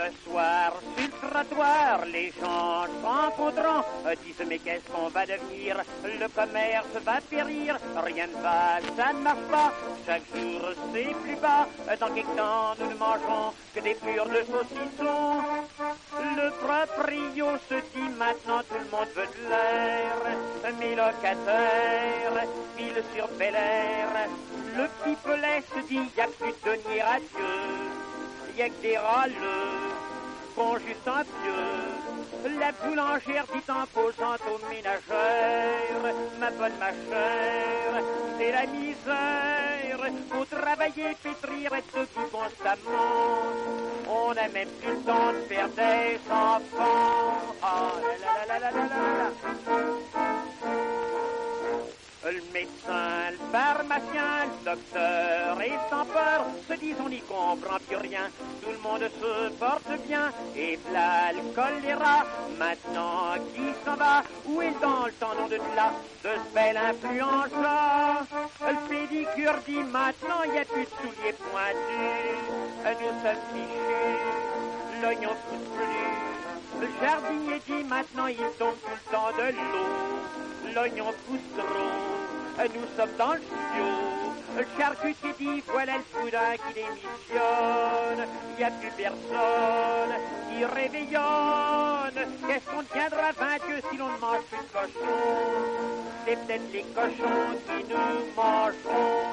soir, sur le trottoir, les gens s'encontrant disent mais qu'est-ce qu'on va devenir? Le commerce va périr, rien ne va, ça ne marche pas. Chaque jour c'est plus bas, dans quelque temps nous ne mangeons que des purs de saucissons. Le proprio se dit maintenant tout le monde veut de l'air. Mes locataires filent sur Bel Air. Le petit Pelé se dit y a plus de deniers à Dieu. Y a que des râleux, font juste un pieu. La boulangère dit en posant aux ménagères, ma bonne ma chère, c'est la misère. Faut travailler, pétrir, être debout constamment. On n'a même plus le temps de faire des enfants. Ah la la la la la la la. Le médecin, le pharmacien, le docteur et sans peur se disent on n'y comprend plus rien. Tout le monde se porte bien et v'là le choléra. Maintenant qui s'en va? Où est dans le temps de là de ce bel influenza? Le pédicure dit maintenant y a plus de souliers pointus. Nous sommes fichus, l'oignon pousse plus. Le jardinier dit maintenant il tombe tout le temps de l'eau. L'oignon pousse trop, nous sommes dans le studio. Le charcutier dit voilà le boudin qui démissionne. Y a plus personne qui réveillonne. Qu'est-ce qu'on deviendra vainqueux si l'on ne mange plus de cochons? C'est peut-être les cochons qui nous mangeront.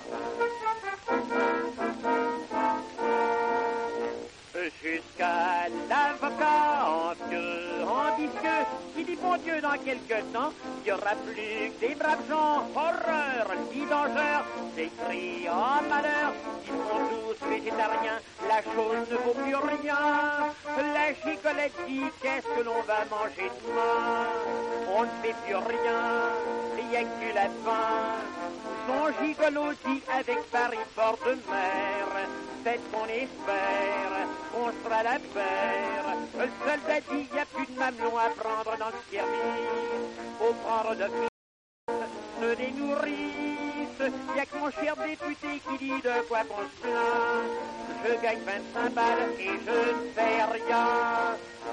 Jusqu'à l'avocat ambitieux, qui dit bon Dieu dans quelque temps, il y aura plus que des braves gens. Horreur, le vidangeur s'écrie en malheur, ils sont tous végétariens, la chose ne vaut plus rien. La gicolette dit qu'est-ce que l'on va manger demain? On ne fait plus rien, il n'y a que du lapin. Son gigolo dit avec Paris bord de mer, peut-être qu'on espère, on sera la paire. Le soldat dit y a plus de mamelons à prendre dans le service, faut prendre de se des nourrices. Y a que mon cher député qui dit de quoi qu'on se plaint. Je gagne 25 balles et je ne fais rien.